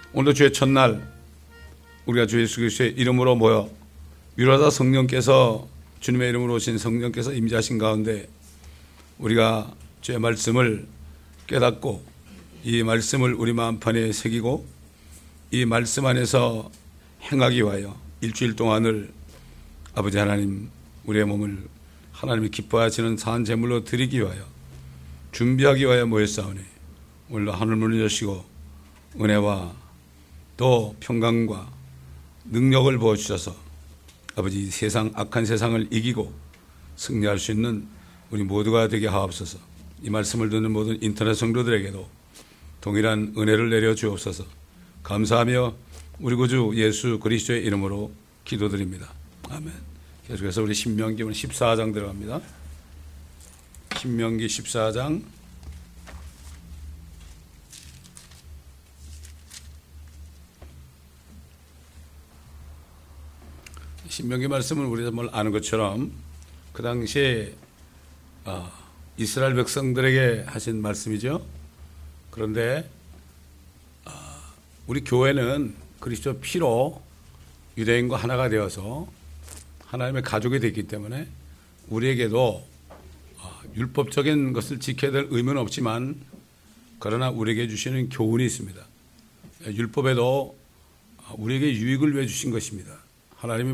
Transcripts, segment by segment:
오늘도 주의 첫날 우리가 주 예수 그리스도의 이름으로 모여 위로하다 성령께서 주님의 이름으로 오신 성령께서 임재하신 가운데 우리가 주의 말씀을 깨닫고 이 말씀을 우리 마음판에 새기고 이 말씀 안에서 행하기 위하여 일주일 동안을 아버지 하나님 우리의 몸을 하나님이 기뻐하시는 산 제물로 드리기 위하여 준비하기 위하여 모였사오니 오늘도 하늘 문을 여시고 은혜와 또 평강과 능력을 부어주셔서 아버지 세상 악한 세상을 이기고 승리할 수 있는 우리 모두가 되게 하옵소서. 이 말씀을 듣는 모든 인터넷 성도들에게도 동일한 은혜를 내려 주옵소서. 감사하며 우리 구주 예수 그리스도의 이름으로 기도드립니다. 아멘. 계속해서 우리 신명기 14장 들어갑니다. 신명기 14장 신명기 말씀을 우리가 뭘 아는 것처럼 그 당시에 이스라엘 백성들에게 하신 말씀이죠. 그런데 우리 교회는 그리스도 피로 유대인과 하나가 되어서 하나님의 가족이 됐기 때문에 우리에게도 율법적인 것을 지켜야 될 의무는 없지만 그러나 우리에게 주시는 교훈이 있습니다. 율법에도 우리에게 유익을 위해 주신 것입니다. 하나님이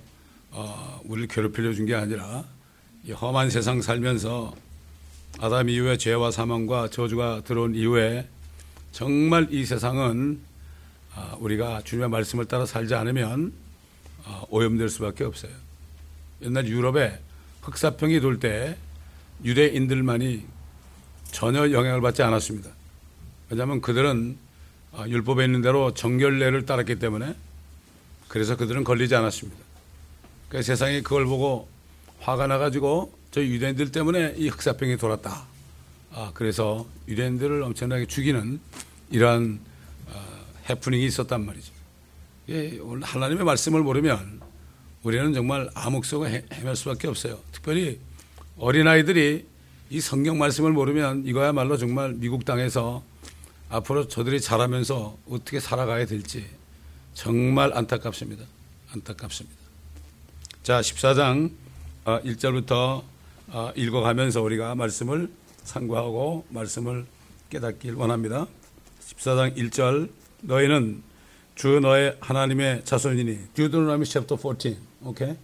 우리를 괴롭히려 준 게 아니라 이 험한 세상 살면서 아담 이후에 죄와 사망과 저주가 들어온 이후에 정말 이 세상은 우리가 주님의 말씀을 따라 살지 않으면 오염될 수밖에 없어요. 옛날 유럽에 흑사병이 돌 때 유대인들만이 전혀 영향을 받지 않았습니다. 왜냐하면 그들은 율법에 있는 대로 정결례를 따랐기 때문에 그래서 그들은 걸리지 않았습니다. 그러니까 세상이 그걸 보고 화가 나가지고 저희 유대인들 때문에 이 흑사병이 돌았다. 그래서 유대인들을 엄청나게 죽이는 이러한 해프닝이 있었단 말이죠. 오늘 하나님의 말씀을 모르면 우리는 정말 암흑 속에 헤맬 수밖에 없어요. 특별히 어린아이들이 이 성경 말씀을 모르면 이거야말로 정말 미국 땅에서 앞으로 저들이 자라면서 어떻게 살아가야 될지 정말 안타깝습니다. 안타깝습니다. 자, 14장 1절부터 읽어가면서 우리가 말씀을 상고하고 말씀을 깨닫길 원합니다. 14장 1절 너희는 주 너의 하나님의 자손이니 Deuteronomy chapter 14. 오케이?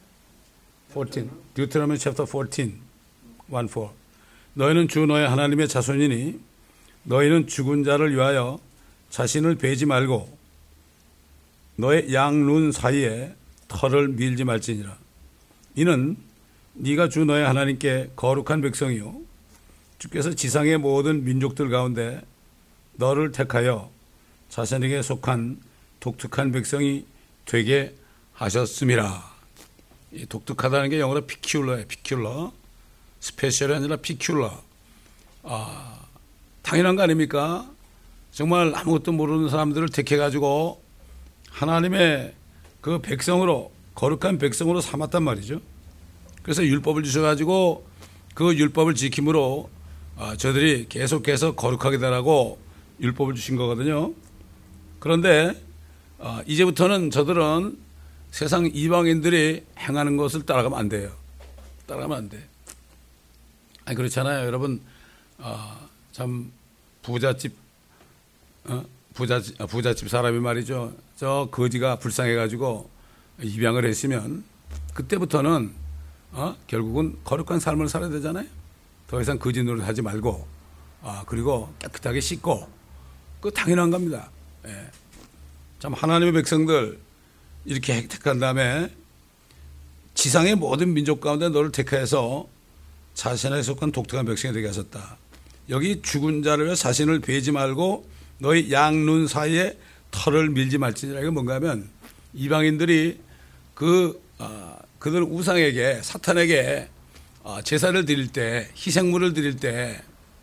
14. Deuteronomy chapter 14. 1-4. 너희는 주 너의 하나님의 자손이니 너희는 죽은 자를 위하여 자신을 베지 말고 너의 양눈 사이에 털을 밀지 말지니라. 이는 네가 주 너의 하나님께 거룩한 백성이요 주께서 지상의 모든 민족들 가운데 너를 택하여 자신에게 속한 독특한 백성이 되게 하셨음이라. 이 독특하다는 게 영어로 피큐러예요. 피큐러. 스페셜이 아니라 피큐러. 당연한 거 아닙니까? 정말 아무것도 모르는 사람들을 택해가지고 하나님의 그 백성으로 거룩한 백성으로 삼았단 말이죠. 그래서 율법을 주셔가지고 그 율법을 지킴으로 저들이 계속해서 거룩하게 되라고 율법을 주신 거거든요. 그런데 이제부터는 저들은 세상 이방인들이 행하는 것을 따라가면 안 돼요. 따라가면 안 돼. 아니 그렇잖아요. 여러분 참 부잣집 사람이 말이죠. 저 거지가 불쌍해가지고 입양을 했으면 그때부터는 결국은 거룩한 삶을 살아야 되잖아요. 더 이상 거지 노릇 하지 말고 그리고 깨끗하게 씻고 그거 당연한 겁니다. 예. 참 하나님의 백성들 이렇게 택한 다음에 지상의 모든 민족 가운데 너를 택해서 자신에게 속한 독특한 백성이 되게 하셨다. 여기 죽은 자를 위해 자신을 베지 말고 너희 양눈 사이에 털을 밀지 말지니라. 이게 뭔가 하면 이방인들이 그들 우상에게 사탄에게 제사를 드릴 때 희생물을 드릴 때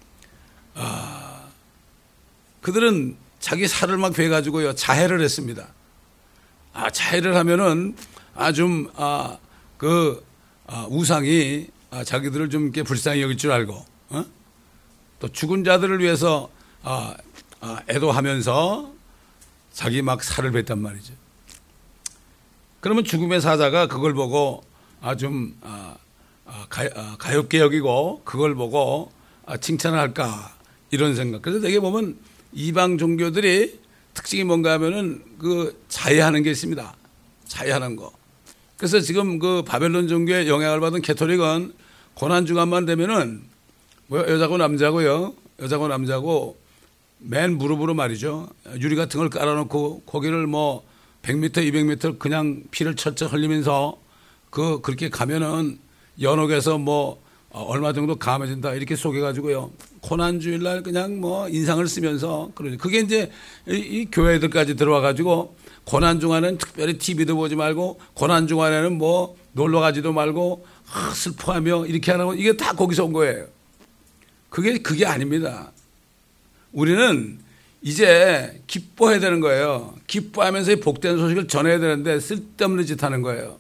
그들은 자기 살을 막 베가지고요 자해를 했습니다. 자해를 하면은 우상이 자기들을 좀 이렇게 불쌍히 여길 줄 알고 또 죽은 자들을 위해서 애도하면서 자기 막 살을 뱉단 말이죠. 그러면 죽음의 사자가 그걸 보고 좀 가엾게 여기고 그걸 보고 칭찬을 할까 이런 생각. 그래서 되게 보면 이방 종교들이 특징이 뭔가 하면은 그 자해하는 게 있습니다. 자해하는 거. 그래서 지금 그 바벨론 종교에 영향을 받은 캐톨릭은 고난 주간만 되면은 뭐 여자고 남자고요. 여자고 남자고 맨 무릎으로 말이죠. 유리 같은 걸 깔아놓고 거기를 뭐 100m, 200m 그냥 피를 철철 흘리면서 그렇게 가면은 연옥에서 뭐 얼마 정도 감해진다 이렇게 속여가지고요. 고난주일날 그냥 뭐 인상을 쓰면서 그러니 그게 이제 이 교회들까지 들어와가지고 고난 중간에는 특별히 TV도 보지 말고 고난 중간에는 뭐 놀러 가지도 말고 슬퍼하며 이렇게 하라고 이게 다 거기서 온 거예요. 그게 아닙니다. 우리는 이제 기뻐해야 되는 거예요. 기뻐하면서 이 복된 소식을 전해야 되는데 쓸데없는 짓 하는 거예요.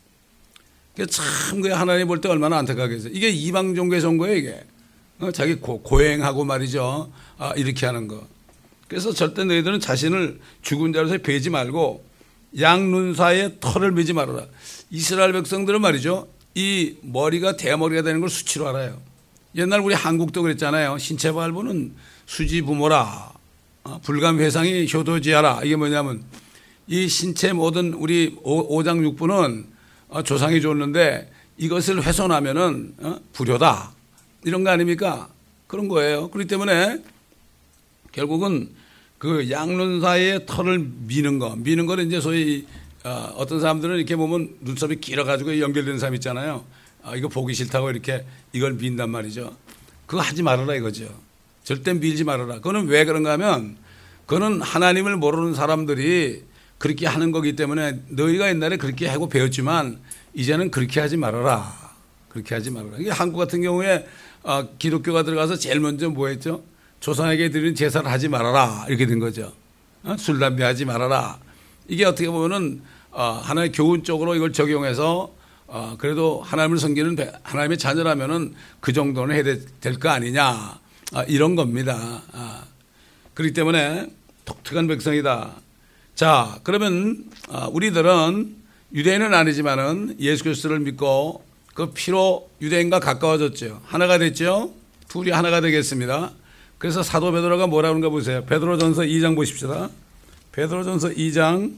참 하나님 볼 때 얼마나 안타깝겠어요. 이게 이방 종교에서 온 거예요, 이게. 자기 고행하고 말이죠. 이렇게 하는 거. 그래서 절대 너희들은 자신을 죽은 자로서 베지 말고 양눈사의 털을 매지 말아라. 이스라엘 백성들은 말이죠. 이 머리가 대머리가 되는 걸 수치로 알아요. 옛날 우리 한국도 그랬잖아요. 신체 발부는 수지 부모라. 불감회상이 효도지하라. 이게 뭐냐면 이 신체 모든 우리 오장 육부는 조상이 줬는데 이것을 훼손하면은 불효다. 이런 거 아닙니까? 그런 거예요. 그렇기 때문에 결국은 그 양눈사이의 털을 미는 거는 이제 소위 어떤 사람들은 이렇게 보면 눈썹이 길어가지고 연결되는 사람 있잖아요. 이거 보기 싫다고 이렇게 이걸 민단 말이죠. 그거 하지 말아라 이거죠. 절대 밀지 말아라. 그거는 왜 그런가 하면 그거는 하나님을 모르는 사람들이 그렇게 하는 거기 때문에 너희가 옛날에 그렇게 하고 배웠지만 이제는 그렇게 하지 말아라. 그렇게 하지 말아라. 이게 한국 같은 경우에 기독교가 들어가서 제일 먼저 뭐 했죠? 조상에게 드리는 제사를 하지 말아라. 이렇게 된 거죠. 술, 담배 하지 말아라. 이게 어떻게 보면은 하나의 교훈 쪽으로 이걸 적용해서 그래도 하나님을 섬기는 하나님의 자녀라면은 그 정도는 해야 될 거 아니냐. 이런 겁니다. 그렇기 때문에 독특한 백성이다. 자, 그러면 우리들은 유대인은 아니지만은 예수 그리스도를 믿고 그 피로 유대인과 가까워졌죠. 하나가 됐죠. 둘이 하나가 되겠습니다. 그래서 사도 베드로가 뭐라고 하는가 보세요. 베드로전서 2장 보십시다. 베드로전서 2장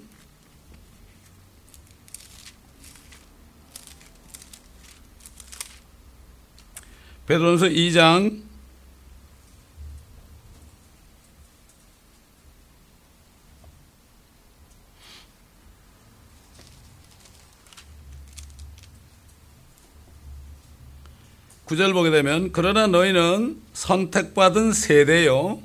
베드로전서 2장 9절 보게 되면 그러나 너희는 선택받은 세대요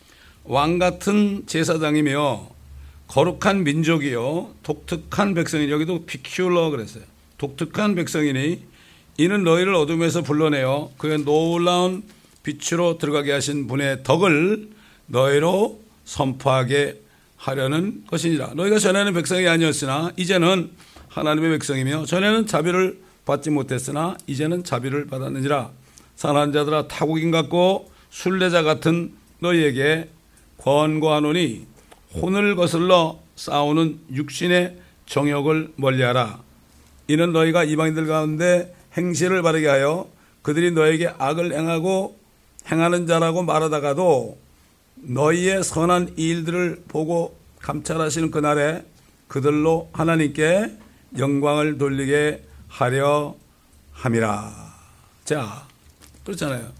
왕같은 제사장이며 거룩한 민족이요 독특한 백성이니 여기도 피큐러 그랬어요. 독특한 백성이니 이는 너희를 어둠에서 불러내어 그의 놀라운 빛으로 들어가게 하신 분의 덕을 너희로 선포하게 하려는 것이니라. 너희가 전에는 백성이 아니었으나 이제는 하나님의 백성이며 전에는 자비를 받지 못했으나 이제는 자비를 받았느니라. 사랑하는 자들아 타국인 같고 순례자 같은 너희에게 권고하노니 혼을 거슬러 싸우는 육신의 정욕을 멀리하라. 이는 너희가 이방인들 가운데 행실을 바르게 하여 그들이 너에게 악을 행하는 자라고 말하다가도 너희의 선한 일들을 보고 감찰하시는 그날에 그들로 하나님께 영광을 돌리게 하려 함이라. 자, 그렇잖아요.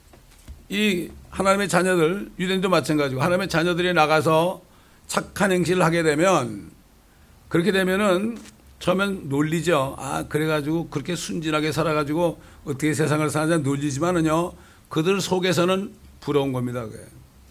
이 하나님의 자녀들, 유대인도 마찬가지고 하나님의 자녀들이 나가서 착한 행실을 하게 되면 그렇게 되면은 처음엔 놀리죠. 그래가지고 그렇게 순진하게 살아가지고 어떻게 세상을 사는지 놀리지만은요, 그들 속에서는 부러운 겁니다. 그게.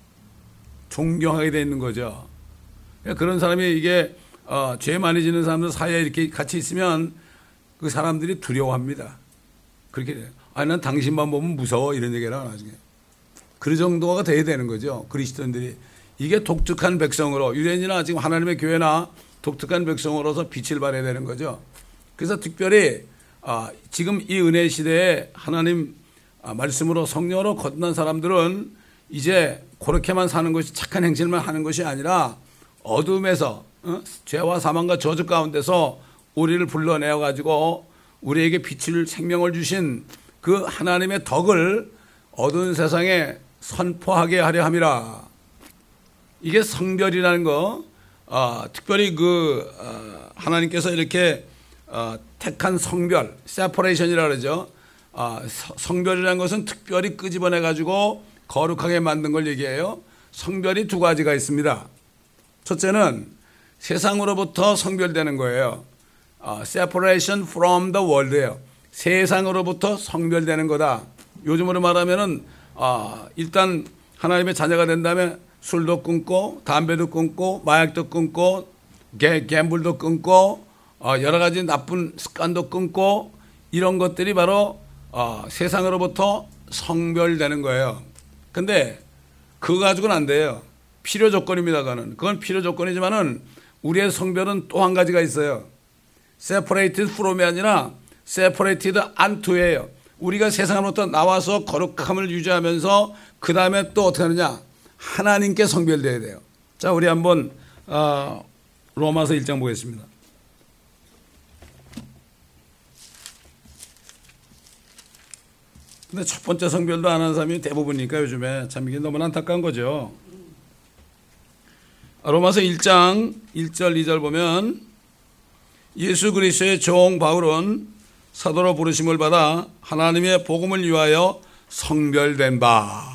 존경하게 돼 있는 거죠. 그런 사람이 이게 죄 많이 짓는 사람들 사이에 이렇게 같이 있으면 그 사람들이 두려워합니다. 그렇게 돼요. 난 당신만 보면 무서워 이런 얘기를 나중에. 그 정도가 돼야 되는 거죠. 그리스도인들이. 이게 독특한 백성으로 유대인이나 지금 하나님의 교회나 독특한 백성으로서 빛을 발해야 되는 거죠. 그래서 특별히 지금 이 은혜 시대에 하나님 말씀으로 성령으로 거듭난 사람들은 이제 그렇게만 사는 것이 착한 행실만 하는 것이 아니라 어둠에서 죄와 사망과 저주 가운데서 우리를 불러내어 가지고 우리에게 빛을 생명을 주신 그 하나님의 덕을 어두운 세상에 선포하게 하려 함이라. 이게 성별이라는 거, 특별히 하나님께서 이렇게 택한 성별, 세퍼레이션이라 그러죠. 성별이라는 것은 특별히 끄집어내 가지고 거룩하게 만든 걸 얘기해요. 성별이 두 가지가 있습니다. 첫째는 세상으로부터 성별되는 거예요. separation from the world예요. 세상으로부터 성별되는 거다. 요즘으로 말하면은 일단 하나님의 자녀가 된 다음에 술도 끊고 담배도 끊고 마약도 끊고 갬블도 끊고 여러 가지 나쁜 습관도 끊고 이런 것들이 바로 세상으로부터 성별되는 거예요. 근데 그거 가지고는 안 돼요. 필요 조건입니다. 그건 필요 조건이지만은 우리의 성별은 또 한 가지가 있어요. separated from이 아니라 separated unto예요. 우리가 세상으로부터 나와서 거룩함을 유지하면서 그 다음에 또 어떻게 하느냐? 하나님께 성별되어야 돼요. 자, 우리 한번 로마서 1장 보겠습니다. 근데 첫 번째 성별도 안 하는 사람이 대부분이니까 요즘에 참 이게 너무 안타까운 거죠. 로마서 1장 1절 2절 보면 예수 그리스도의 종 바울은 사도로 부르심을 받아 하나님의 복음을 위하여 성별된 바.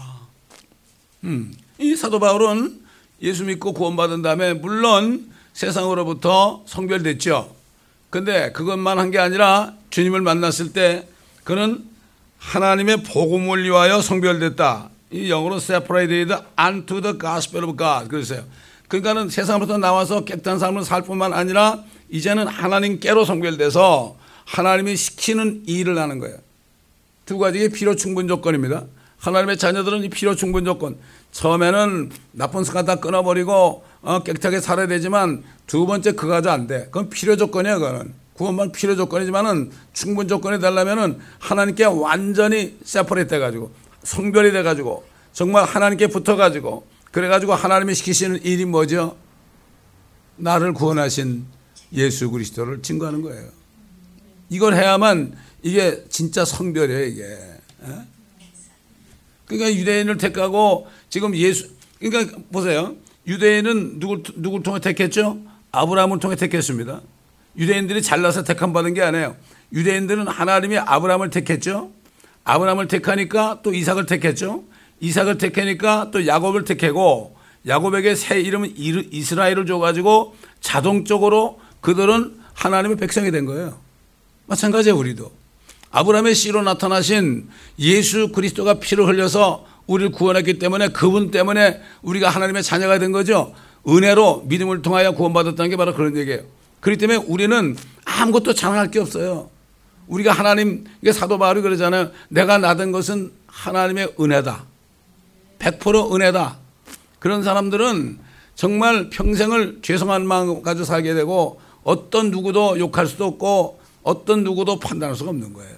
이 사도 바울은 예수 믿고 구원받은 다음에 물론 세상으로부터 성별됐죠. 근데 그것만 한 게 아니라 주님을 만났을 때 그는 하나님의 복음을 위하여 성별됐다. 이 영어로 separated unto the gospel of God 그랬어요. 그러니까는 세상으로부터 나와서 깨끗한 삶을 살 뿐만 아니라 이제는 하나님께로 성별돼서 하나님이 시키는 일을 하는 거예요. 두 가지의 필요 충분 조건입니다. 하나님의 자녀들은 이 필요 충분 조건. 처음에는 나쁜 습관 다 끊어버리고 깨끗하게 살아야 되지만 두 번째 그거 가지고 안 돼. 그건 필요 조건이야. 그거는 구원만 필요 조건이지만은 충분 조건이 되려면은 하나님께 완전히 세퍼레이트 돼가지고 성별이 돼가지고 정말 하나님께 붙어가지고 그래가지고 하나님이 시키시는 일이 뭐죠? 나를 구원하신 예수 그리스도를 증거하는 거예요. 이걸 해야만 이게 진짜 성별이에요, 이게. 그러니까 유대인을 택하고 지금 그러니까 보세요. 유대인은 누굴 통해 택했죠? 아브라함을 통해 택했습니다. 유대인들이 잘나서 택함 받은 게 아니에요. 유대인들은 하나님이 아브라함을 택했죠. 아브라함을 택하니까 또 이삭을 택했죠. 이삭을 택하니까 또 야곱을 택하고 야곱에게 새 이름은 이스라엘을 줘가지고 자동적으로 그들은 하나님의 백성이 된 거예요. 마찬가지예요. 우리도. 아브라함의 씨로 나타나신 예수 그리스도가 피를 흘려서 우리를 구원했기 때문에 그분 때문에 우리가 하나님의 자녀가 된 거죠. 은혜로 믿음을 통하여 구원받았다는 게 바로 그런 얘기예요. 그렇기 때문에 우리는 아무것도 자랑할 게 없어요. 우리가 하나님, 이게 사도 바울이 그러잖아요. 내가 낳은 것은 하나님의 은혜다. 100% 은혜다. 그런 사람들은 정말 평생을 죄송한 마음 가지고 살게 되고 어떤 누구도 욕할 수도 없고 어떤 누구도 판단할 수가 없는 거예요.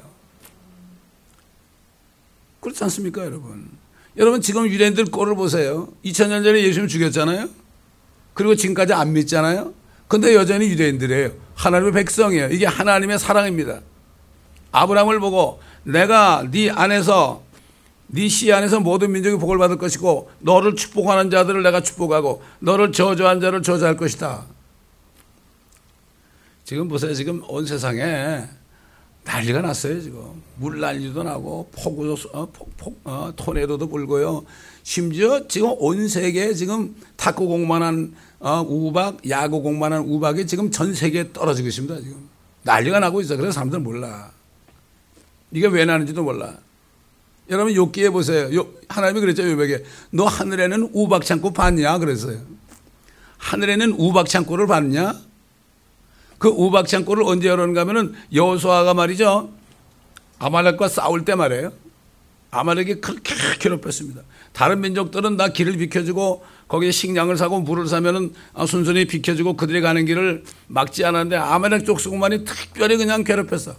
그렇지 않습니까, 여러분? 여러분 지금 유대인들 꼴을 보세요. 2000년 전에 예수님 죽였잖아요. 그리고 지금까지 안 믿잖아요. 근데 여전히 유대인들이에요. 하나님의 백성이에요. 이게 하나님의 사랑입니다. 아브라함을 보고 내가 네 안에서 네 씨 안에서 모든 민족이 복을 받을 것이고 너를 축복하는 자들을 내가 축복하고 너를 저주한 자를 저주할 것이다. 지금 보세요. 지금 온 세상에 난리가 났어요. 지금 물난리도 나고 토네도도 불고요. 심지어 지금 온 세계에 지금 탁구 공만한 우박, 야구 공만한 우박이 지금 전 세계에 떨어지고 있습니다. 지금 난리가 나고 있어. 그래서 사람들은 몰라. 이게 왜 나는지도 몰라. 여러분 욥기에 보세요. 하나님이 그랬죠. 욥에게 너 하늘에는 우박 창고 봤냐 그랬어요. 하늘에는 우박 창고를 봤냐? 그 우박 창고를 언제 열었는가 하면은 여호수아가 말이죠. 아말렉과 싸울 때 말이에요. 아말렉이 그렇게 괴롭혔습니다. 다른 민족들은 다 길을 비켜주고 거기에 식량을 사고 물을 사면은 순순히 비켜주고 그들이 가는 길을 막지 않았는데 아말렉 족속만이 특별히 그냥 괴롭혔어.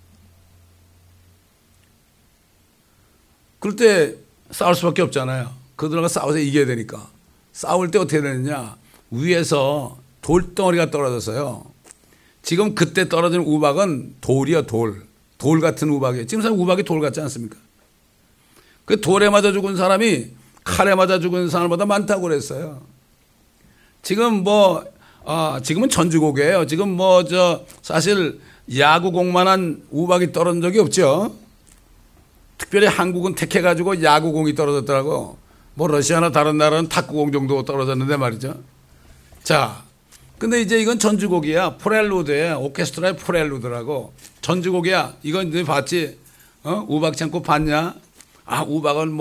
그럴 때 싸울 수밖에 없잖아요. 그들과 싸워서 이겨야 되니까. 싸울 때 어떻게 되느냐. 위에서 돌덩어리가 떨어졌어요. 지금 그때 떨어진 우박은 돌이요, 돌. 돌 같은 우박이에요. 지금 사실 우박이 돌 같지 않습니까? 그 돌에 맞아 죽은 사람이 칼에 맞아 죽은 사람보다 많다고 그랬어요. 지금 지금은 전주곡이에요. 지금 사실 야구공만한 우박이 떨어진 적이 없죠. 특별히 한국은 택해가지고 야구공이 떨어졌더라고. 러시아나 다른 나라는 탁구공 정도 떨어졌는데 말이죠. 자, 근데 이제 이건 전주곡이야. 프렐루드야. 오케스트라의 프렐루드라고. 전주곡이야. 이건 너 봤지? 우박 창고 봤냐? 우박은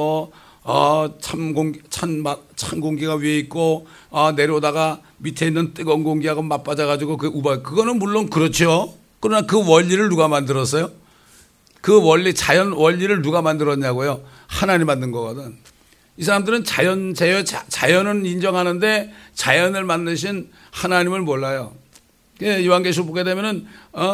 찬 공기가 위에 있고, 내려오다가 밑에 있는 뜨거운 공기하고 맞받아가지고 그 우박. 그거는 물론 그렇죠. 그러나 그 원리를 누가 만들었어요? 그 원리, 자연 원리를 누가 만들었냐고요? 하나님 만든 거거든. 이 사람들은 자연은 인정하는데 자연을 만드신 하나님을 몰라요. 요한계시록 보게 되면은,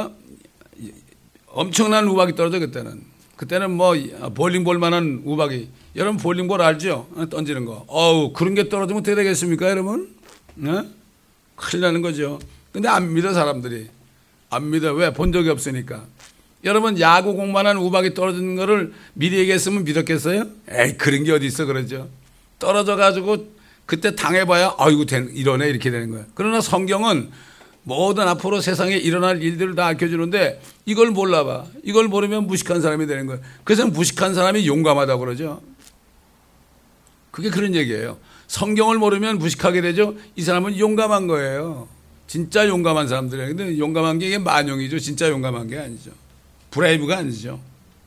엄청난 우박이 떨어져, 그때는. 그때는 볼링볼 만한 우박이. 여러분 볼링볼 알죠? 던지는 거. 그런 게 떨어지면 어떻게 되겠습니까, 여러분? 큰일 나는 거죠. 근데 안 믿어, 사람들이. 안 믿어. 왜? 본 적이 없으니까. 여러분 야구공만한 우박이 떨어지는 거를 미리 얘기했으면 믿었겠어요? 그런 게 어디 있어, 그러죠. 떨어져가지고 그때 당해봐야 아이고 이러네 이렇게 되는 거예요. 그러나 성경은 모든 앞으로 세상에 일어날 일들을 다 알려주는데 이걸 몰라봐. 이걸 모르면 무식한 사람이 되는 거예요. 그래서 무식한 사람이 용감하다고 그러죠. 그게 그런 얘기예요. 성경을 모르면 무식하게 되죠. 이 사람은 용감한 거예요. 진짜 용감한 사람들이에요. 근데 용감한 게 이게 만용이죠. 진짜 용감한 게 아니죠. 브레이브가 아니죠.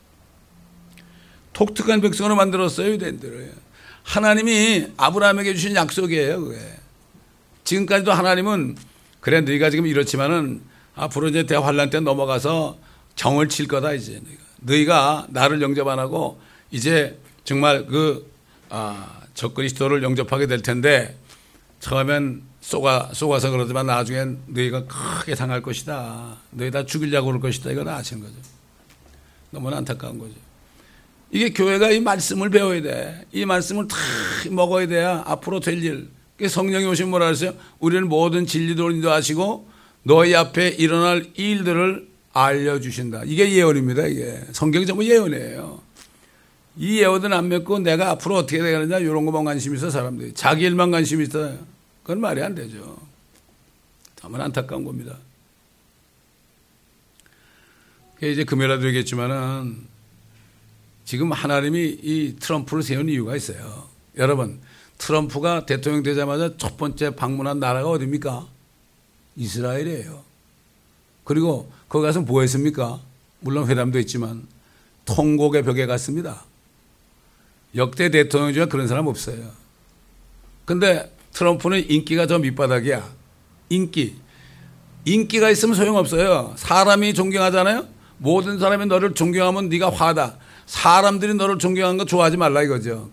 독특한 백성으로 만들었어요, 유대인들을. 하나님이 아브라함에게 주신 약속이에요, 그게. 지금까지도 하나님은 그래 너희가 지금 이렇지만은 앞으로 이제 대환란 때 넘어가서 정을 칠 거다 이제. 너희가 나를 영접 안 하고 이제 정말 적그리스도를 영접하게 될 텐데 처음엔 속아서 그러지만 나중엔 너희가 크게 당할 것이다. 너희 다 죽이려고 그럴 것이다. 이걸 아시는 거죠. 너무나 안타까운 거죠. 이게 교회가 이 말씀을 배워야 돼. 이 말씀을 다 먹어야 돼야 앞으로 될 일. 성령이 오시면 뭐라 그랬어요? 우리는 모든 진리로 인도하시고 너희 앞에 일어날 일들을 알려주신다. 이게 예언입니다. 이게 성경이 전부 예언이에요. 이 예언은 안 믿고 내가 앞으로 어떻게 되겠느냐 이런 것만 관심이 있어 사람들이. 자기 일만 관심이 있어요. 그건 말이 안 되죠. 너무나 안타까운 겁니다. 이제 금요일에도 얘기했지만은 지금 하나님이 이 트럼프를 세운 이유가 있어요. 여러분, 트럼프가 대통령 되자마자 첫 번째 방문한 나라가 어디입니까? 이스라엘이에요. 그리고 거기 가서 뭐 했습니까? 물론 회담도 했지만 통곡의 벽에 갔습니다. 역대 대통령 중에 그런 사람 없어요. 근데 트럼프는 인기가 저 밑바닥이야. 인기가 있으면 소용없어요. 사람이 존경하잖아요. 모든 사람이 너를 존경하면 네가 화다. 사람들이 너를 존경하는 거 좋아하지 말라 이거죠.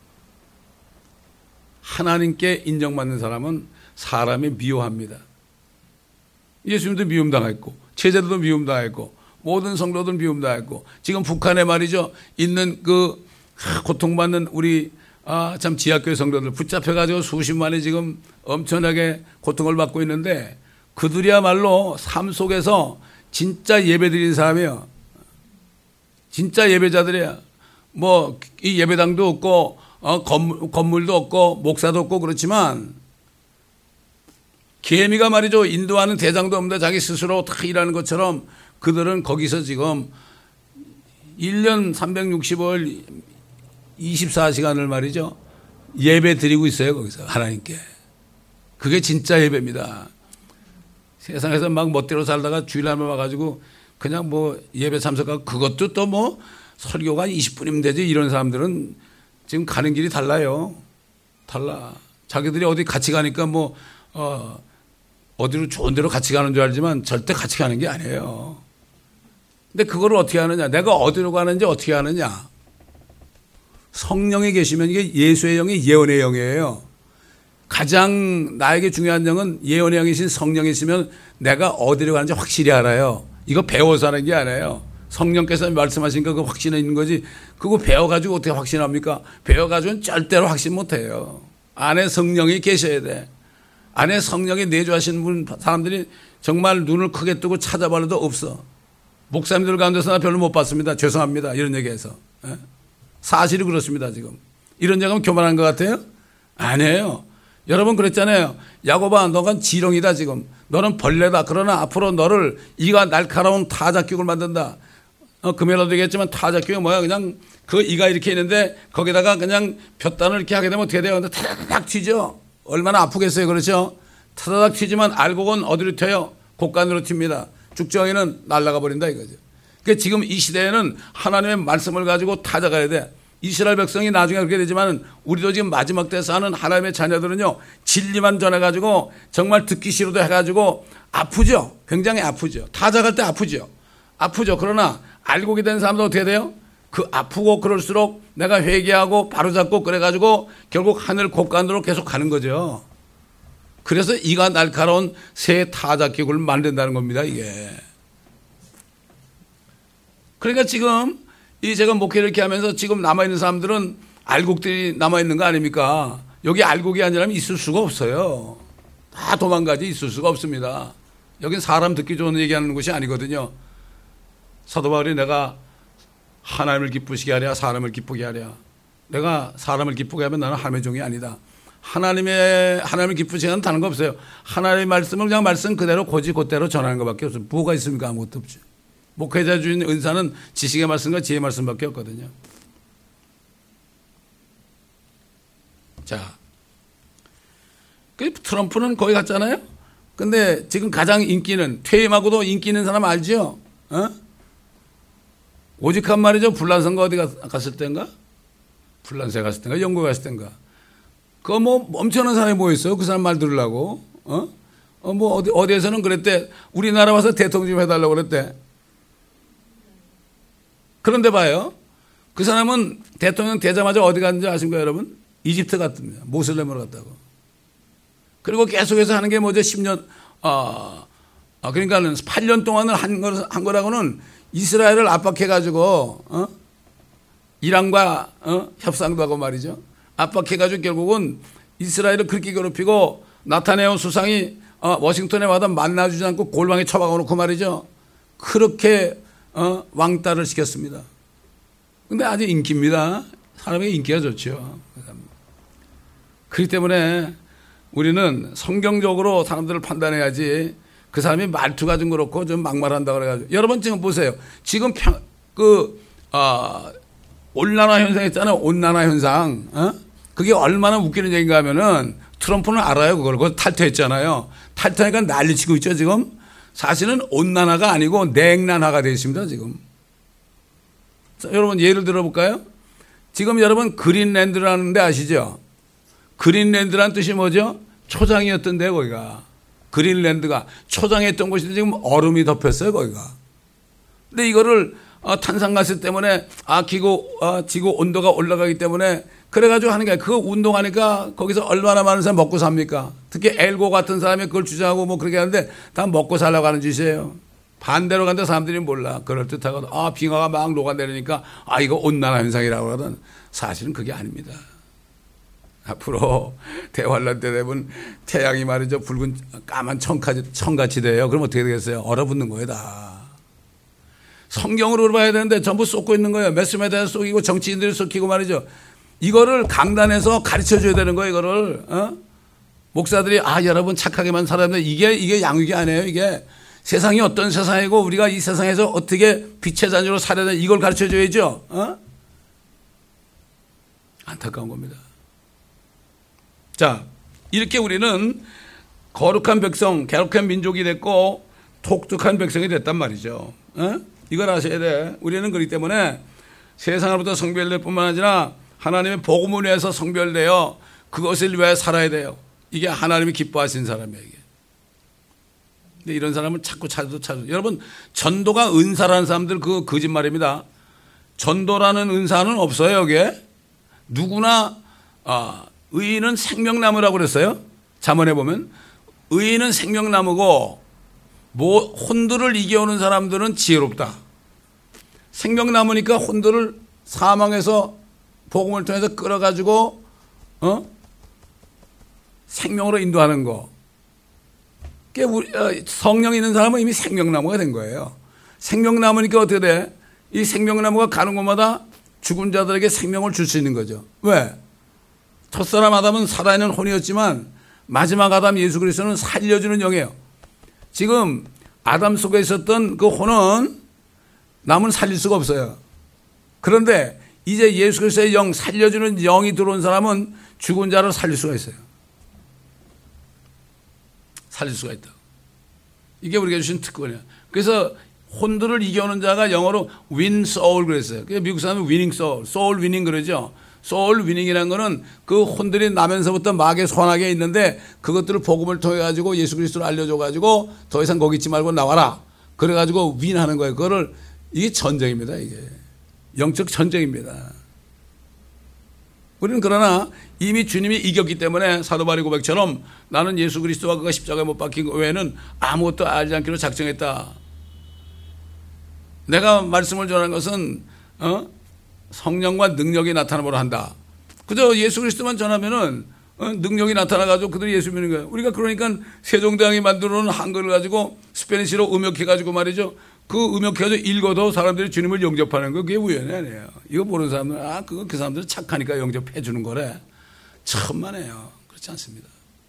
하나님께 인정받는 사람은 사람이 미워합니다. 예수님도 미움당했고 제자들도 미움당했고 모든 성도들 미움당했고 지금 북한에 말이죠 있는 그 고통받는 우리 참 지하교회 성도들 붙잡혀가지고 수십만이 지금 엄청나게 고통을 받고 있는데 그들이야말로 삶 속에서 진짜 예배 드리는 사람이에요. 진짜 예배자들이야. 이 예배당도 없고 건물도 없고 목사도 없고 그렇지만 개미가 말이죠 인도하는 대장도 없는데 자기 스스로 다 일하는 것처럼 그들은 거기서 지금 1년 365일 24시간을 말이죠 예배 드리고 있어요. 거기서 하나님께. 그게 진짜 예배입니다. 세상에서 막 멋대로 살다가 주일날만 와가지고 그냥 예배 참석하고 그것도 또 설교가 20분이면 되지 이런 사람들은 지금 가는 길이 달라요. 달라. 자기들이 어디 같이 가니까 어디로 좋은 데로 같이 가는 줄 알지만 절대 같이 가는 게 아니에요. 근데 그걸 어떻게 하느냐? 내가 어디로 가는지 어떻게 하느냐? 성령이 계시면 이게 예수의 영이 예언의 영이에요. 가장 나에게 중요한 영은 예언의 영이신 성령이 있으면 내가 어디로 가는지 확실히 알아요. 이거 배워서 하는 게 아니에요. 성령께서 말씀하시니까 그 확신이 있는 거지. 그거 배워가지고 어떻게 확신합니까? 배워가지고는 절대로 확신 못해요. 안에 성령이 계셔야 돼. 안에 성령이 내주하신 분 사람들이 정말 눈을 크게 뜨고 찾아봐도 없어. 목사님들 가운데서 나 별로 못 봤습니다. 죄송합니다. 이런 얘기해서. 사실이 그렇습니다. 지금. 이런 얘기하면 교만한 것 같아요? 아니에요. 여러분 그랬잖아요. 야곱아, 너가 지렁이다 지금. 너는 벌레다. 그러나 앞으로 너를 이가 날카로운 타작교육을 만든다. 금요일도 되겠지만 타작교육 뭐야? 그냥 그 이가 이렇게 있는데 거기다가 그냥 볕단을 이렇게 하게 되면 어떻게 돼요? 근데 타다닥 튀죠. 얼마나 아프겠어요. 그렇죠? 타다닥 튀지만 알곡은 어디로 튀어요? 곡간으로 튑니다. 죽정이는 날아가 버린다 이거죠. 그러니까 지금 이 시대에는 하나님의 말씀을 가지고 타작해야 돼. 이스라엘 백성이 나중에 그렇게 되지만 우리도 지금 마지막 때 사는 하나님의 자녀들은요, 진리만 전해가지고 정말 듣기 싫어도 해가지고 아프죠. 굉장히 아프죠. 타작할 때 아프죠. 아프죠. 그러나 알곡이 된 사람도 어떻게 돼요? 그 아프고 그럴수록 내가 회개하고 바로잡고 그래가지고 결국 하늘 곡간으로 계속 가는 거죠. 그래서 이가 날카로운 새 타작기구를 만든다는 겁니다, 이게. 그러니까 지금 이 제가 목회를 이렇게 하면서 지금 남아있는 사람들은 알곡들이 남아있는 거 아닙니까? 여기 알곡이 아니라면 있을 수가 없어요. 다 도망가지 있을 수가 없습니다. 여긴 사람 듣기 좋은 얘기하는 곳이 아니거든요. 사도 바울이 내가 하나님을 기쁘시게 하랴 사람을 기쁘게 하랴. 내가 사람을 기쁘게 하면 나는 하나님의 종이 아니다. 하나님을 기쁘시게 하는 다른 거 없어요. 하나님의 말씀을 그냥 말씀 그대로 고지 곧대로 전하는 것밖에 없어요. 뭐가 있습니까? 아무것도 없죠. 목회자 주인 은사는 지식의 말씀과 지혜의 말씀밖에 없거든요. 자, 그 트럼프는 거기 갔잖아요. 근데 지금 가장 인기는, 퇴임하고도 인기 있는 사람 알죠? 오직한 말이죠. 불란선거 어디 갔을 때인가? 불란서에 갔을 때인가? 영국에 갔을 때인가? 그거 뭐 엄청난 사람이 모였어요. 그 사람 말 들으려고. 뭐 어디에서는 그랬대. 우리나라 와서 대통령 좀 해달라고 그랬대. 그런데 봐요. 그 사람은 대통령 되자마자 어디 갔는지 아십니까, 여러분? 이집트 갔답니다. 모슬렘으로 갔다고. 그리고 계속해서 하는 게 뭐죠? 10년, 그러니까는 8년 동안을 한 거라고는 이스라엘을 압박해가지고, 이란과, 협상도 하고 말이죠. 압박해가지고 결국은 이스라엘을 그렇게 괴롭히고 나타네온 수상이 워싱턴에 와서 만나주지 않고 골방에 처박아 놓고 말이죠. 그렇게 왕따를 시켰습니다. 근데 아주 인기입니다. 사람의 인기가 좋죠. 그렇기 때문에 우리는 성경적으로 사람들을 판단해야지 그 사람이 말투가 좀 그렇고 좀 막말한다 그래가지고. 여러분 지금 보세요. 지금 온난화 현상 있잖아요. 온난화 현상. 그게 얼마나 웃기는 얘기인가 하면은 트럼프는 알아요. 그걸 탈퇴했잖아요. 탈퇴하니까 난리치고 있죠 지금. 사실은 온난화가 아니고 냉난화가 되어 있습니다 지금. 자, 여러분 예를 들어볼까요? 지금 여러분 그린랜드라는 데 아시죠? 그린랜드라는 뜻이 뭐죠? 초장이었던데 거기가. 그린랜드가 초장했던 곳인데 지금 얼음이 덮였어요 거기가. 근데 이거를 탄산가스 때문에 지구 온도가 올라가기 때문에 그래가지고 하는 게 그 운동하니까 거기서 얼마나 많은 사람 먹고 삽니까? 특히 엘고 같은 사람이 그걸 주장하고 뭐 그렇게 하는데 다 먹고 살라고 하는 짓이에요. 반대로 간다 사람들이 몰라. 그럴듯하거든. 빙하가 막 녹아내리니까 이거 온난화 현상이라고 하던 사실은 그게 아닙니다. 앞으로 대환란 때 되면 태양이 말이죠. 붉은 까만 청같이 돼요. 그럼 어떻게 되겠어요? 얼어붙는 거예요 다. 성경으로 봐야 되는데 전부 쏟고 있는 거예요. 메스에 대해서 쏟이고 정치인들이 쏟기고 말이죠. 이거를 강단에서 가르쳐줘야 되는 거예요. 이거를 목사들이 여러분 착하게만 살아야 되는데 이게 양육이 아니에요. 이게 세상이 어떤 세상이고 우리가 이 세상에서 어떻게 빛의 자녀로 살아야 되는 이걸 가르쳐줘야죠. 안타까운 겁니다. 자, 이렇게 우리는 거룩한 백성, 괴룩한 민족이 됐고 독특한 백성이 됐단 말이죠. 이걸 아셔야 돼. 우리는 그렇기 때문에 세상으로부터 성별될 뿐만 아니라 하나님의 복음을 위해서 성별되어 그것을 위해 살아야 돼요. 이게 하나님이 기뻐하신 사람이에요. 이게. 근데 이런 사람을 자꾸 찾아도. 여러분 전도가 은사라는 사람들 그거 거짓말입니다. 전도라는 은사는 없어요 여기에. 누구나 의인은 생명나무라고 그랬어요. 잠언에 보면 의인은 생명나무고 혼들을 이겨오는 사람들은 지혜롭다. 생명나무니까 혼들을 사망에서 복음을 통해서 끌어가지고 생명으로 인도하는 거. 성령 있는 사람은 이미 생명나무가 된 거예요. 생명나무니까 어떻게 돼? 이 생명나무가 가는 곳마다 죽은 자들에게 생명을 줄 수 있는 거죠. 왜? 첫사람 아담은 살아있는 혼이었지만 마지막 아담 예수 그리스도는 살려주는 영이에요. 지금 아담 속에 있었던 그 혼은 남은 살릴 수가 없어요. 그런데 이제 예수 그리스도의 영, 살려주는 영이 들어온 사람은 죽은 자를 살릴 수가 있어요. 살릴 수가 있다. 이게 우리가 주신 특권이에요. 그래서 혼들을 이겨오는 자가 영어로 win soul 그랬어요. 미국 사람은 winning soul, soul winning 그러죠. soul winning이라는 거는 그 혼들이 나면서부터 마귀의 손아귀에 있는데 그것들을 복음을 통해 가지고 예수 그리스도를 알려줘 가지고 더 이상 거기 있지 말고 나와라. 그래 가지고 윈하는 거예요. 그거를 이게 전쟁입니다. 이게 영적 전쟁입니다. 우리는 그러나 이미 주님이 이겼기 때문에 사도 바울의 고백처럼 나는 예수 그리스도와 그가 십자가에 못 박힌 것 외에는 아무것도 알지 않기로 작정했다. 내가 말씀을 전하는 것은 성령과 능력이 나타나보라 한다. 그저 예수 그리스도만 전하면은 능력이 나타나가지고 그들이 예수 믿는 거예요. 우리가 그러니까 세종대왕이 만들어 놓은 한글을 가지고 스페니시로 음역해가지고 말이죠. 그 음역해가지고 읽어도 사람들이 주님을 영접하는 거 그게 우연이 아니에요. 이거 모르는 사람들은 그거 그 사람들은 착하니까 영접해 주는 거래. 천만에요. 그렇지 않습니다.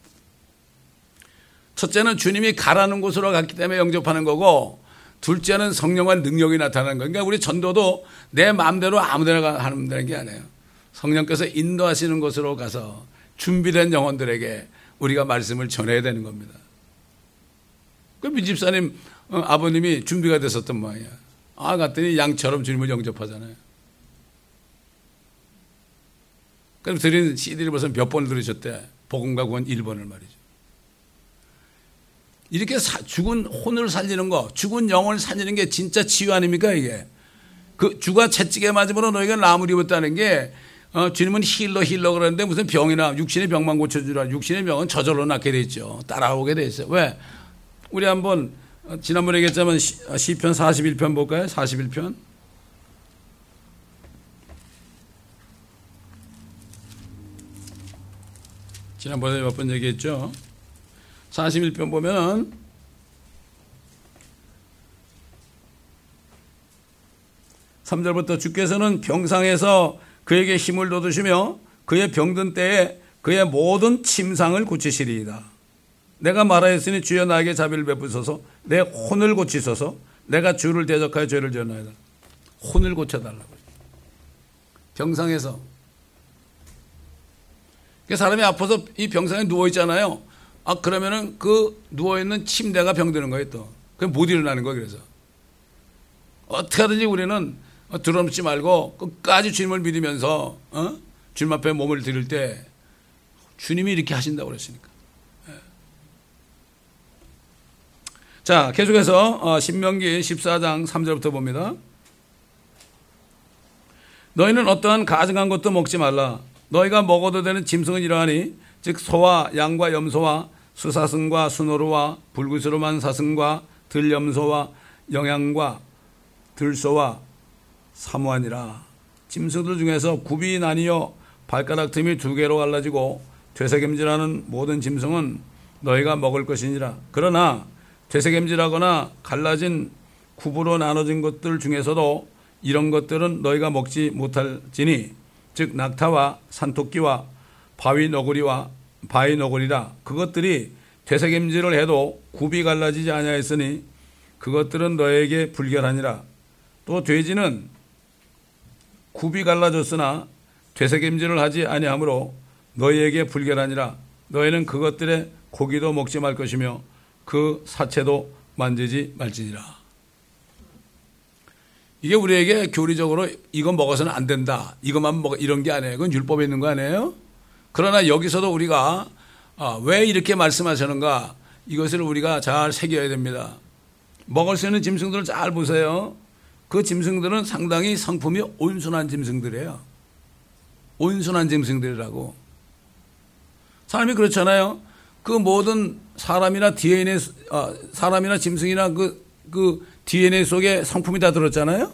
첫째는 주님이 가라는 곳으로 갔기 때문에 영접하는 거고 둘째는 성령과 능력이 나타나는 거예요. 그러니까 우리 전도도 내 마음대로 아무데나 하는 게 아니에요. 성령께서 인도하시는 곳으로 가서 준비된 영혼들에게 우리가 말씀을 전해야 되는 겁니다. 그 민집사님 아버님이 준비가 됐었던 모양이야. 갔더니 양처럼 주님을 영접하잖아요. 그럼 드린 CD를 벌써 몇 번을 들으셨대. 복음과 구원 1번을 말이죠. 이렇게 죽은 혼을 살리는 거, 죽은 영혼을 살리는 게 진짜 치유 아닙니까 이게? 그 주가 채찍에 맞으므로 너희가 나무를 입었다는 게 주님은 힐러 그러는데 무슨 병이나 육신의 병만 고쳐주라. 육신의 병은 저절로 낫게 돼 있죠. 따라오게 돼 있어요. 왜? 우리 한번 지난번에 얘기했지만 시편 41편 볼까요? 41편. 지난번에 몇 번 얘기했죠. 41편 보면 (3절부터) 주께서는 병상에서 그에게 힘을 돋으시며 그의 병든 때에 그의 모든 침상을 고치시리이다. 내가 말하였으니 주여 나에게 자비를 베푸소서. 내 혼을 고치소서. 내가 주를 대적하여 죄를 지었나이다. 혼을 고쳐달라고. 병상에서. 사람이 아파서 이 병상에 누워있잖아요. 그러면은 그 누워있는 침대가 병드는 거예요 또. 그럼 못 일어나는 거예요. 그래서 어떻게 하든지 우리는 두려움지 말고 끝까지 주님을 믿으면서 주님 앞에 몸을 드릴 때 주님이 이렇게 하신다고 그랬으니까. 자, 계속해서 신명기 14장 3절부터 봅니다. 너희는 어떠한 가증한 것도 먹지 말라. 너희가 먹어도 되는 짐승은 이러하니 즉 소와 양과 염소와 수사슴과 수노루와 불구스름한 사슴과 들염소와 영양과 들소와 사무하니라. 짐승들 중에서 굽이 나뉘어 발가락 틈이 2개로 갈라지고 되새김질하는 모든 짐승은 너희가 먹을 것이니라. 그러나 되새김질하거나 갈라진 굽으로 나눠진 것들 중에서도 이런 것들은 너희가 먹지 못할지니 즉 낙타와 산토끼와 바위 너구리와 바위 너구리라. 그것들이 되새김질을 해도 굽이 갈라지지 아니하였으니 그것들은 너희에게 불결하니라. 또 돼지는 굽이 갈라졌으나 되새김질을 하지 아니하므로 너희에게 불결하니라. 너희는 그것들의 고기도 먹지 말 것이며 그 사체도 만지지 말지니라. 이게 우리에게 교리적으로 이거 먹어서는 안 된다, 이것만 먹어, 이런 게 아니에요. 그건 율법에 있는 거 아니에요? 그러나 여기서도 우리가 왜 이렇게 말씀하시는가, 이것을 우리가 잘 새겨야 됩니다. 먹을 수 있는 짐승들을 잘 보세요. 그 짐승들은 상당히 성품이 온순한 짐승들이에요. 온순한 짐승들이라고. 사람이 그렇잖아요. 그 모든 사람이나 DNA, 사람이나 짐승이나 그 DNA 속에 성품이 다 들었잖아요.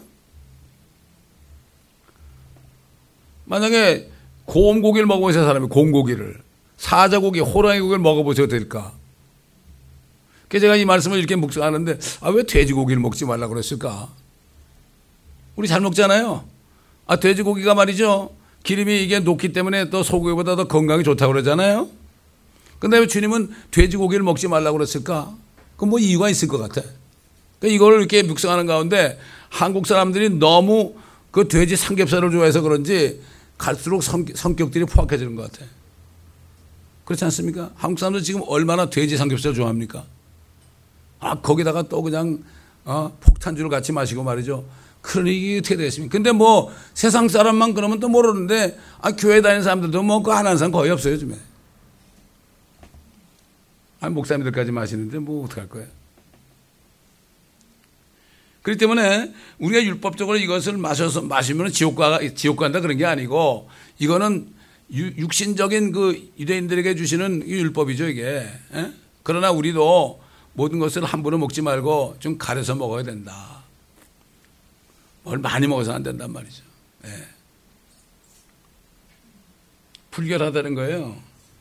만약에 곰고기를 먹어보세요. 사람이 곰고기를, 사자고기, 호랑이 고기를 먹어보셔도 될까? 그래서 제가 이 말씀을 이렇게 묵상하는데 왜 돼지고기를 먹지 말라고 그랬을까? 우리 잘 먹잖아요. 돼지고기가 말이죠. 기름이 이게 녹기 때문에 또 소고기보다 더 건강에 좋다고 그러잖아요. 근데 왜 주님은 돼지고기를 먹지 말라고 그랬을까? 그건 뭐 이유가 있을 것 같아. 그러니까 이걸 이렇게 묵상하는 가운데 한국 사람들이 너무 그 돼지 삼겹살을 좋아해서 그런지 갈수록 성격들이 포악해지는 것 같아. 그렇지 않습니까? 한국 사람들 지금 얼마나 돼지 삼겹살 좋아합니까? 거기다가 또 그냥 폭탄주를 같이 마시고 말이죠. 그러니 이게 어떻게 되겠습니까? 근데 뭐 세상 사람만 그러면 또 모르는데 교회 다니는 사람들도 뭐 그거 안 하는 사람 거의 없어요, 요즘에. 목사님들까지 마시는데 뭐 어떡할 거예요? 그렇기 때문에 우리가 율법적으로 이것을 마시면 지옥 간다 그런 게 아니고 이거는 육신적인 그 유대인들에게 주시는 율법이죠, 이게. 그러나 우리도 모든 것을 함부로 먹지 말고 좀 가려서 먹어야 된다. 뭘 많이 먹어서 안 된단 말이죠. 불결하다는 거예요.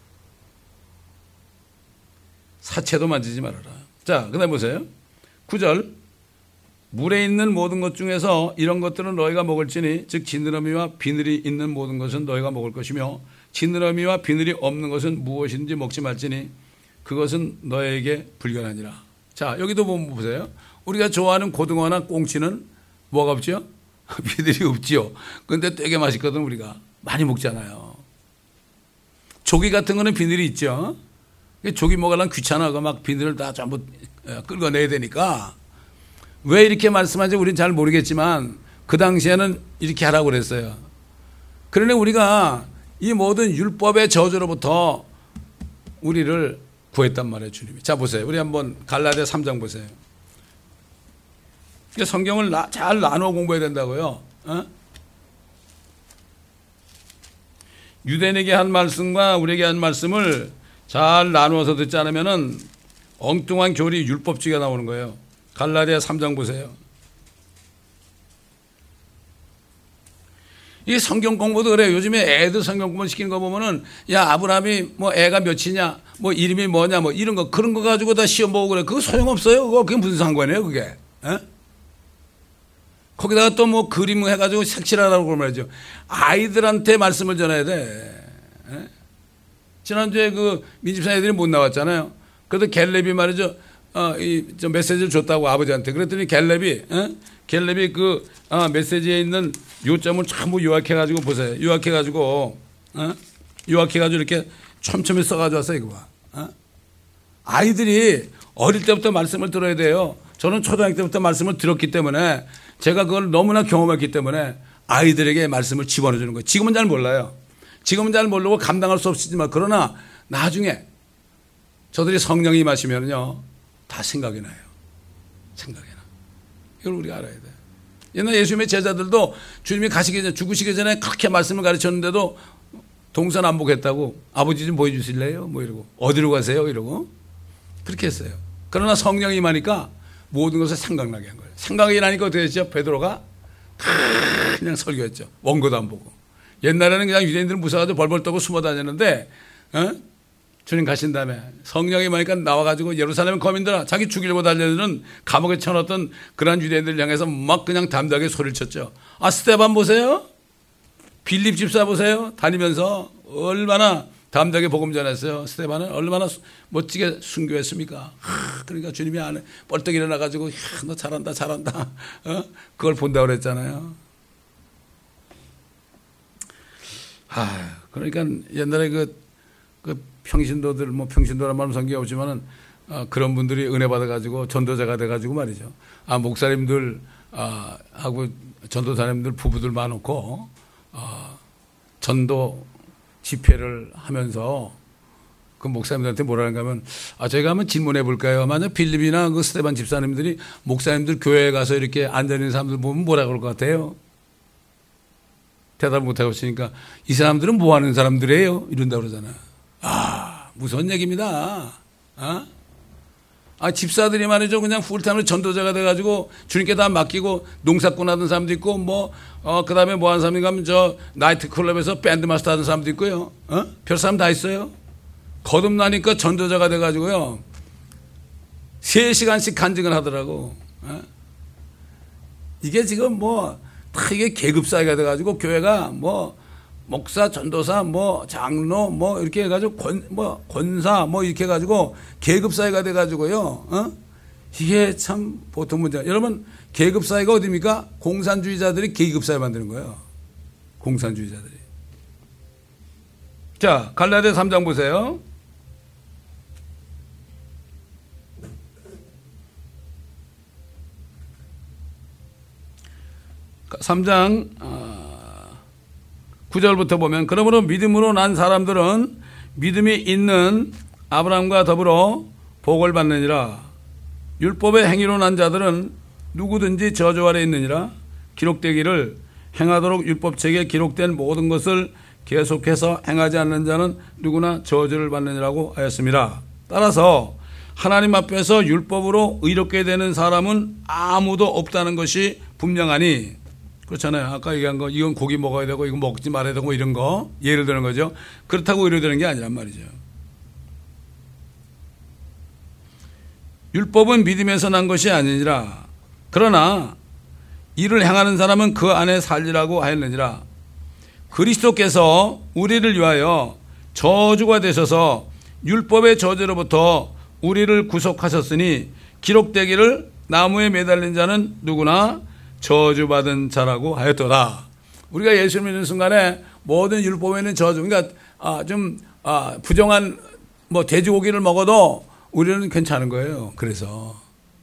사체도 만지지 말아라. 자, 그 다음에 보세요. 9절. 물에 있는 모든 것 중에서 이런 것들은 너희가 먹을지니 즉 지느러미와 비늘이 있는 모든 것은 너희가 먹을 것이며 지느러미와 비늘이 없는 것은 무엇인지 먹지 말지니 그것은 너희에게 불결하니라. 자, 여기도 보세요. 우리가 좋아하는 고등어나 꽁치는 뭐가 없죠? 비늘이 없지요. 그런데 되게 맛있거든. 우리가 많이 먹잖아요. 조기 같은 거는 비늘이 있죠. 조기 먹으려면 귀찮아. 막 비늘을 다 전부 긁어내야 되니까. 왜 이렇게 말씀하는지 우리는 잘 모르겠지만 그 당시에는 이렇게 하라고 그랬어요. 그러니 우리가 이 모든 율법의 저주로부터 우리를 구했단 말이에요, 주님이. 자, 보세요. 우리 한번 갈라디아 3장 보세요. 성경을 잘 나누어 공부해야 된다고요. 유대인에게 한 말씀과 우리에게 한 말씀을 잘 나누어서 듣지 않으면 엉뚱한 교리 율법주의가 나오는 거예요. 갈라디아 3장 보세요. 이 성경 공부도 그래요. 요즘에 애들 성경 공부 시키는 거 보면은 야, 아브라함이 뭐 애가 몇이냐, 뭐 이름이 뭐냐, 뭐 이런 거 그런 거 가지고 다 시험 보고 그래. 그거 소용없어요. 그게 무슨 상관이에요, 그게? 거기다가 또 뭐 그림 해가지고 색칠하라고 그러면 말이죠. 아이들한테 말씀을 전해야 돼. 지난주에 그 민집사 애들이 못 나왔잖아요. 그래도 갤렙이 말이죠. 저 메시지를 줬다고 아버지한테. 그랬더니 갤렙이 그 메시지에 있는 요점을 전부 요약해가지고 보세요. 요약해가지고 이렇게 촘촘히 써가지고 왔어, 이거 봐. 아이들이 어릴 때부터 말씀을 들어야 돼요. 저는 초등학교 때부터 말씀을 들었기 때문에 제가 그걸 너무나 경험했기 때문에 아이들에게 말씀을 집어넣어주는 거예요. 지금은 잘 몰라요. 지금은 잘 모르고 감당할 수 없지만 그러나 나중에 저들이 성령이 임하시면요 다 생각이 나요. 생각이 나. 이걸 우리가 알아야 돼. 옛날 예수님의 제자들도 주님이 죽으시기 전에 그렇게 말씀을 가르쳤는데도 동서남북했다고. 아버지 좀 보여주실래요? 뭐 이러고. 어디로 가세요? 이러고. 그렇게 했어요. 그러나 성령이 임하니까 모든 것을 생각나게 한 거예요. 생각이 나니까 어떻게 했죠? 베드로가 그냥 설교했죠. 원고도 안 보고. 옛날에는 그냥 유대인들은 무서워가지고 벌벌 떠고 숨어 다녔는데 주님 가신 다음에 성령이 임하니까 나와가지고 예루살렘 거민들아, 자기 죽이려고 달려드는 감옥에 쳐넣었던 그런 유대인들을 향해서 막 그냥 담대하게 소리를 쳤죠. 스데반 보세요. 빌립 집사 보세요. 다니면서 얼마나 담대하게 복음 전했어요. 스데반은 얼마나 멋지게 순교했습니까? 그러니까 주님이 안에 벌떡 일어나가지고 너 잘한다. 그걸 본다고 그랬잖아요. 그러니까 옛날에 그 평신도들, 뭐 평신도란 말은 성경에 없지만은 그런 분들이 은혜 받아가지고 전도자가 돼가지고 말이죠. 목사님들 하고 전도사님들 부부들 많고 전도 집회를 하면서 그 목사님들한테 뭐라는가 하면 저희가 한번 질문해 볼까요? 만약 빌립이나 그 스데반 집사님들이 목사님들 교회에 가서 이렇게 앉아있는 사람들 보면 뭐라 그럴 것 같아요? 대답을 못하고 있으니까 이 사람들은 뭐 하는 사람들이에요? 이런다고 그러잖아요. 무서운 얘기입니다. 집사들이 말이죠. 그냥 풀타임으로 전도자가 돼가지고 주님께 다 맡기고 농사꾼 하던 사람도 있고 그 다음에 뭐 하는 사람인가 하면 저 나이트클럽에서 밴드 마스터 하는 사람도 있고요. 별 사람 다 있어요. 거듭나니까 전도자가 돼가지고요. 3시간씩 간증을 하더라고. 이게 지금 다 이게 계급 사회가 돼가지고 교회가 목사, 전도사, 장로, 이렇게 해가지고 권사, 이렇게 해가지고 계급 사회가 돼가지고요. 이게 참 보통 문제야. 여러분, 계급 사회가 어디입니까? 공산주의자들이 계급 사회 만드는 거예요. 공산주의자들이. 자, 갈라디아 3장 보세요. 3장 9절부터 보면 그러므로 믿음으로 난 사람들은 믿음이 있는 아브라함과 더불어 복을 받느니라. 율법의 행위로 난 자들은 누구든지 저주 아래 있느니라. 기록되기를 행하도록 율법책에 기록된 모든 것을 계속해서 행하지 않는 자는 누구나 저주를 받느니라고 하였습니다. 따라서 하나님 앞에서 율법으로 의롭게 되는 사람은 아무도 없다는 것이 분명하니, 그렇잖아요. 아까 얘기한 거, 이건 고기 먹어야 되고 이건 먹지 말아야 되고 이런 거 예를 드는 거죠. 그렇다고 의료되는 게 아니란 말이죠. 율법은 믿음에서 난 것이 아니니라. 그러나 이를 행하는 사람은 그 안에 살리라고 하였느니라. 그리스도께서 우리를 위하여 저주가 되셔서 율법의 저주로부터 우리를 구속하셨으니 기록되기를 나무에 매달린 자는 누구나 저주받은 자라고 하였더라. 우리가 예수 믿는 순간에 모든 율법에는 저주, 그러니까 부정한 돼지고기를 먹어도 우리는 괜찮은 거예요. 그래서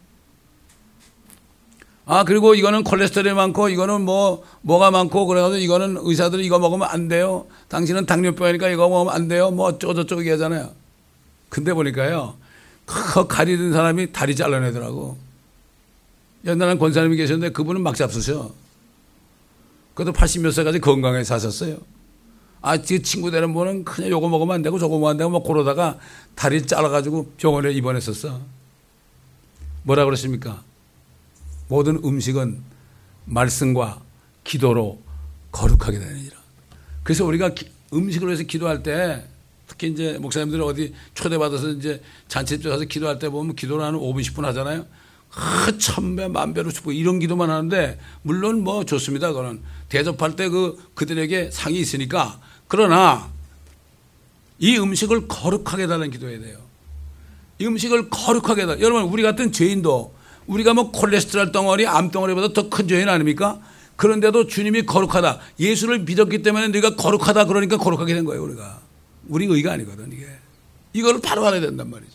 그리고 이거는 콜레스테롤이 많고 이거는 뭐가 많고 그래가지고 이거는 의사들이 이거 먹으면 안 돼요. 당신은 당뇨병이니까 이거 먹으면 안 돼요. 어쩌고저쩌고 얘기하잖아요. 근데 보니까요, 그 가리는 사람이 다리 잘라내더라고. 옛날에 권사님이 계셨는데 그분은 막 잡수셔. 그것도 80몇 세까지 건강하게 사셨어요. 그 친구 되는 분은 그냥 요거 먹으면 안 되고 저거 먹으면 안 되고 그러다가 다리 잘라가지고 병원에 입원했었어. 뭐라 그러십니까? 모든 음식은 말씀과 기도로 거룩하게 되느니라. 그래서 우리가 음식을 위해서 기도할 때, 특히 이제 목사님들이 어디 초대받아서 이제 잔치집에 가서 기도할 때 보면 기도를 한 5분, 10분 하잖아요. 천배, 만배로 축복 이런 기도만 하는데, 물론 좋습니다. 그거는 대접할 때 그들에게 상이 있으니까. 그러나 이 음식을 거룩하게 해달라는 기도해야 돼요. 이 음식을 거룩하게 해달라. 여러분, 우리 같은 죄인도 우리가 콜레스테롤 덩어리, 암 덩어리보다 더 큰 죄인 아닙니까? 그런데도 주님이 거룩하다. 예수를 믿었기 때문에 네가 거룩하다 그러니까 거룩하게 된 거예요. 우리가. 우리 의가 아니거든 이게. 이걸 바로 알아야 된단 말이죠.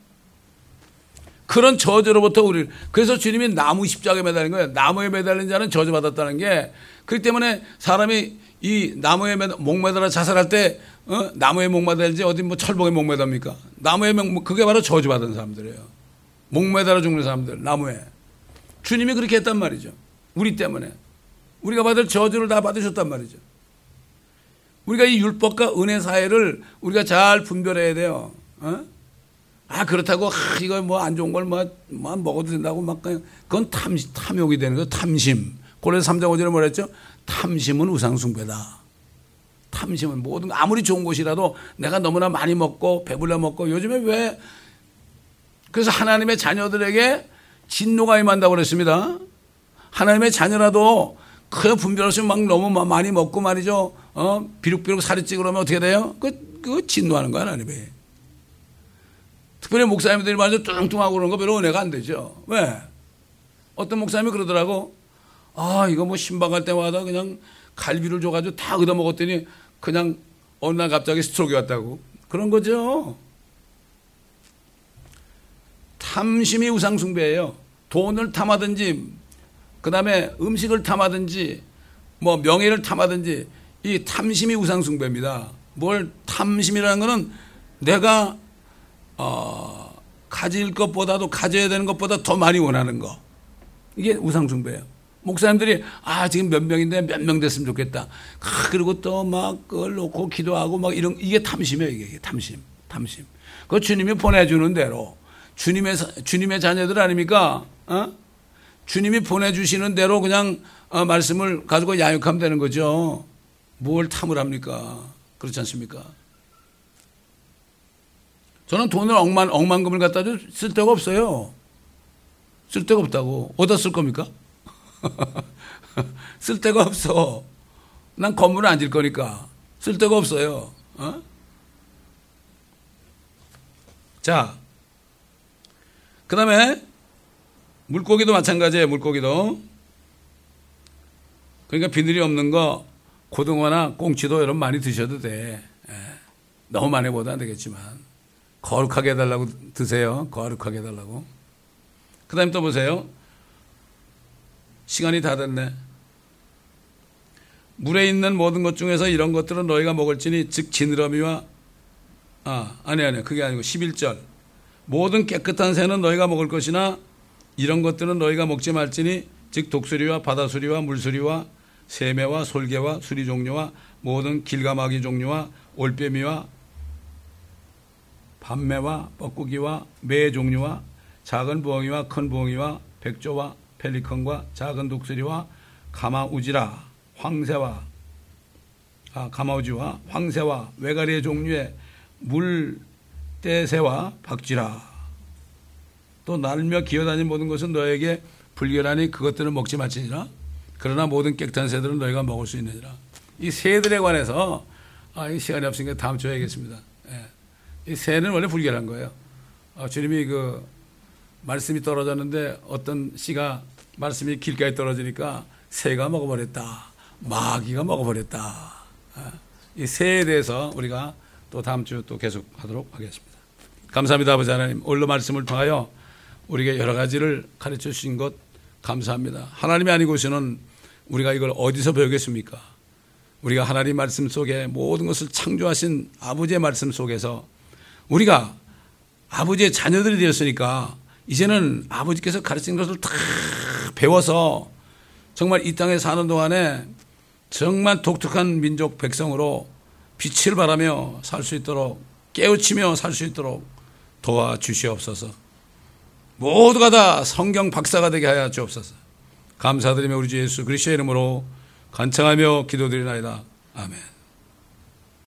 그런 저주로부터 우리를. 그래서 주님이 나무 십자가에 매달린 거예요. 나무에 매달린 자는 저주받았다는 게. 그렇기 때문에 사람이 이 나무에 목 매달아 자살할 때 나무에 목 매달지 어디 철봉에 목 매답니까? 나무에 그게 바로 저주받은 사람들이에요. 목 매달아 죽는 사람들, 나무에. 주님이 그렇게 했단 말이죠. 우리 때문에. 우리가 받을 저주를 다 받으셨단 말이죠. 우리가 이 율법과 은혜 사이를 우리가 잘 분별해야 돼요. 그렇다고 이거 안 좋은 걸 먹어도 된다고 그건 탐욕이 되는 거예요. 탐심. 고린도서 3장 5절에 뭐라 했죠? 탐심은 우상숭배다. 탐심은 모든 아무리 좋은 것이라도 내가 너무나 많이 먹고 배불러 먹고 요즘에 왜 그래서 하나님의 자녀들에게 진노가 임한다고 그랬습니다. 하나님의 자녀라도 그 분별 없이 너무 많이 먹고 말이죠. 비룩비룩 살이 찌고 그러면 어떻게 돼요? 그거 진노하는 거야, 하나님이. 특별히 목사님들이 말이죠. 뚱뚱하고 그런 거 별로 은혜가 안 되죠. 왜? 어떤 목사님이 그러더라고. 이거 신방 갈 때마다 그냥 갈비를 줘가지고 다 얻어 먹었더니 그냥 어느 날 갑자기 스트로크 왔다고. 그런 거죠. 탐심이 우상숭배예요. 돈을 탐하든지, 그 다음에 음식을 탐하든지, 명예를 탐하든지, 이 탐심이 우상숭배입니다. 뭘 탐심이라는 거는 내가 가질 것보다도 가져야 되는 것보다 더 많이 원하는 거. 이게 우상숭배예요. 목사님들이 지금 몇 명인데 몇 명 됐으면 좋겠다. 그리고 또 그걸 놓고 기도하고 이게 탐심이에요. 이게 탐심. 그 주님이 보내주는 대로 주님의 자녀들 아닙니까? 주님이 보내주시는 대로 그냥 말씀을 가지고 야육하면 되는 거죠. 뭘 탐을 합니까? 그렇지 않습니까? 저는 돈을 억만금을 갖다 쓸 데가 없어요. 쓸데가 없다고. 어디다 쓸 겁니까? 쓸데가 없어. 난 건물을 안 질 거니까 쓸데가 없어요. 자, 그 다음에 물고기도 마찬가지예요. 물고기도. 그러니까 비늘이 없는 거 고등어나 꽁치도 여러분 많이 드셔도 돼. 너무 많이 먹어도 안 되겠지만 거룩하게 해달라고 드세요. 거룩하게 해달라고. 그 다음에 또 보세요. 시간이 다 됐네. 물에 있는 모든 것 중에서 이런 것들은 너희가 먹을지니 즉 지느러미와 아니 그게 아니고 11절 모든 깨끗한 새는 너희가 먹을 것이나 이런 것들은 너희가 먹지 말지니 즉 독수리와 바다수리와 물수리와 새매와 솔개와 수리 종류와 모든 길가마귀 종류와 올빼미와 밤매와 뻐꾸기와 매 종류와 작은 부엉이와 큰 부엉이와 백조와 펠리컨과 작은 독수리와 가마우지라 황새와 가마우지와 황새와 외가리의 종류의 물대새와 박쥐라. 또 날며 기어다니는 모든 것은 너에게 불결하니 그것들은 먹지 말지니라. 그러나 모든 깨끗한 새들은 너희가 먹을 수 있느니라. 이 새들에 관해서 이 시간이 없으니까 다음 주에 하겠습니다. 이 새는 원래 불결한 거예요. 주님이 그 말씀이 떨어졌는데 어떤 씨가 말씀이 길가에 떨어지니까 새가 먹어버렸다. 마귀가 먹어버렸다. 이 새에 대해서 우리가 또 다음 주 또 계속 하도록 하겠습니다. 감사합니다. 아버지 하나님. 오늘 말씀을 통하여 우리에게 여러 가지를 가르쳐 주신 것 감사합니다. 하나님이 아니고서는 우리가 이걸 어디서 배우겠습니까? 우리가 하나님 말씀 속에 모든 것을 창조하신 아버지의 말씀 속에서 우리가 아버지의 자녀들이 되었으니까 이제는 아버지께서 가르친 것을 다 배워서 정말 이 땅에 사는 동안에 정말 독특한 민족 백성으로 빛을 발하며 살 수 있도록 깨우치며 살 수 있도록 도와주시옵소서. 모두가 다 성경 박사가 되게 하여 주옵소서. 감사드리며 우리 주 예수 그리스도의 이름으로 간청하며 기도드리나이다. 아멘.